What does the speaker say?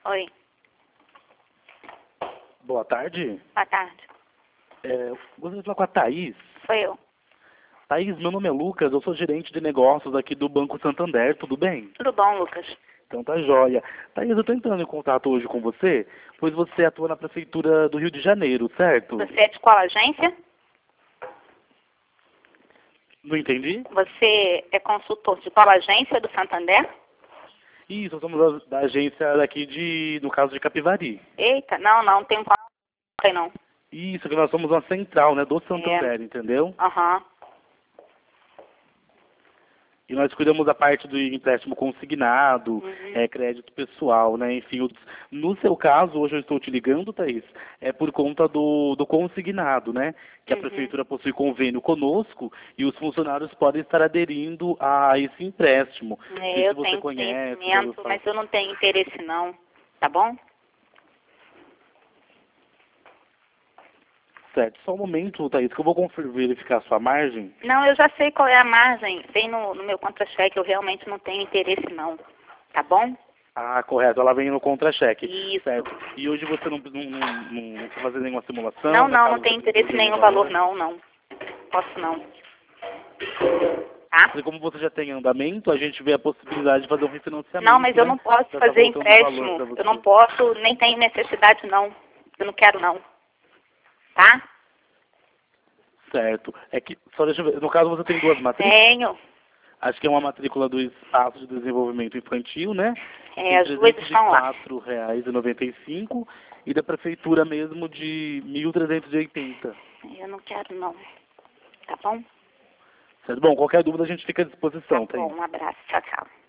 Oi, Boa tarde. boa tarde. Gostaria de falar com a Thaís. Sou eu. Thaís, meu nome é Lucas, eu sou gerente de negócios aqui do Banco Santander, tudo bem? Tudo bom, Lucas? Então tá joia. Thaís, eu estou entrando em contato hoje com você, pois você atua na Prefeitura do Rio de Janeiro, certo? Você é de qual agência? Não entendi? Você é consultor de qual agência do Santander? Isso, somos da agência daqui no caso de Capivari. Eita, não tem qual, não. Isso, que nós somos uma central, né, do É, Santander, entendeu? aham. E nós cuidamos da parte do empréstimo consignado, Uhum. crédito pessoal, né? Enfim, no seu caso, hoje eu estou te ligando, Thaís, é por conta do consignado, né? Que a Uhum. prefeitura possui convênio conosco e os funcionários podem estar aderindo a esse empréstimo. Não sei se Eu você tenho conhece, já ouviu conhecimento, falar. mas eu não tenho interesse, não. Tá bom? Certo, só um momento, Thaís, que eu vou verificar a sua margem. Não, eu já sei qual é a margem. Vem no meu contra-cheque, eu realmente não tenho interesse, não. Tá bom? Ah, correto, ela vem no contra-cheque. Isso. Certo. E hoje você não quer fazer nenhuma simulação, Não, né? não Caso você tenho precise interesse de em algum nenhum valor, valor. não. Posso não. Tá? E como você já tem andamento, a gente vê a possibilidade de fazer um Não, mas refinanciamento, eu né? não posso Já tá fazer voltando o valor empréstimo. para Eu não você. posso, nem tenho necessidade, não. Eu não quero, não. Tá? Certo. É que, só deixa eu ver, no caso você tem duas matrículas. Tenho. Acho que é uma matrícula do Espaço de Desenvolvimento Infantil, né? Tem As duas R$ estão lá. 304,95 e da Prefeitura mesmo de 1.380. Eu não quero, não. Tá bom? Certo? Bom, qualquer dúvida a gente fica à Tá disposição, tá bom. aí. Um abraço. Tchau, tchau.